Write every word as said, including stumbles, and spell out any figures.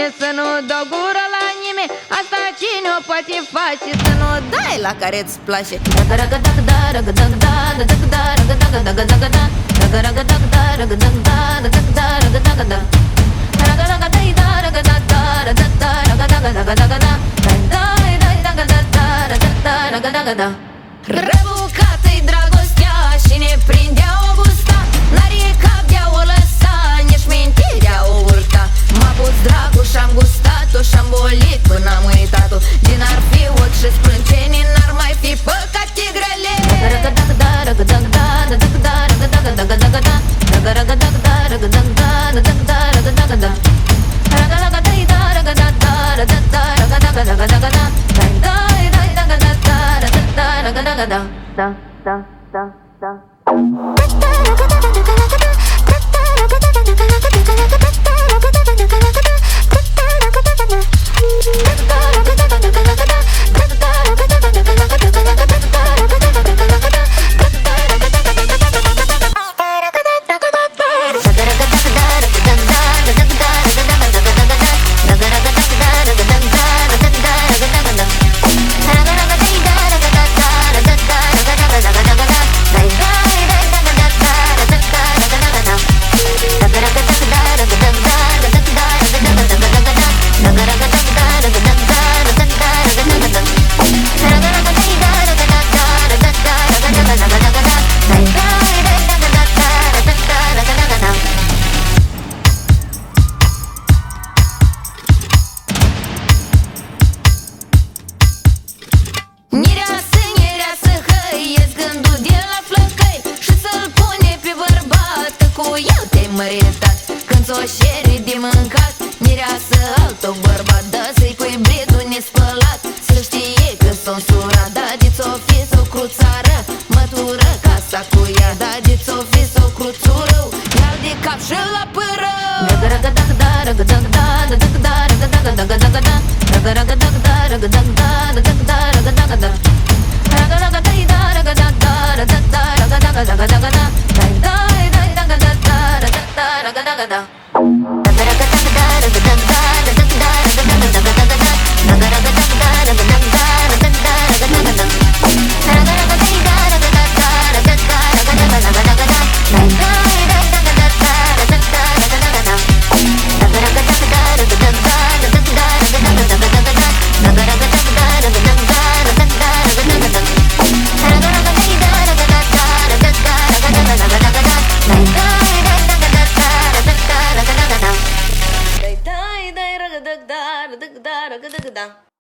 bine să nu dau gură la nimeni. Asta cine o poate face, să nu dai la care-ți place. Răbucată-i dragostea și ne prindea o gusta. N-are cap de-a o lăsa, nici mintirea o urta. M-a pus dragul și-am gustat-o și-am bolit până am uitat-o. Din ar fi ochi și sprâncenii, n-ar mai fi păcate grele. Da, da, da, da, da. Eu te-ai măritat când ți-o șeri de mâncat. Mireasă altă bărbat, da să-i pui bridul nespălat. Să știe că s-o surat, da de ți-o fi s-o cruțară. Mătură casa cu ea, da de ți-o fi s-o cruțură. Ia-l de cap și la pără. Da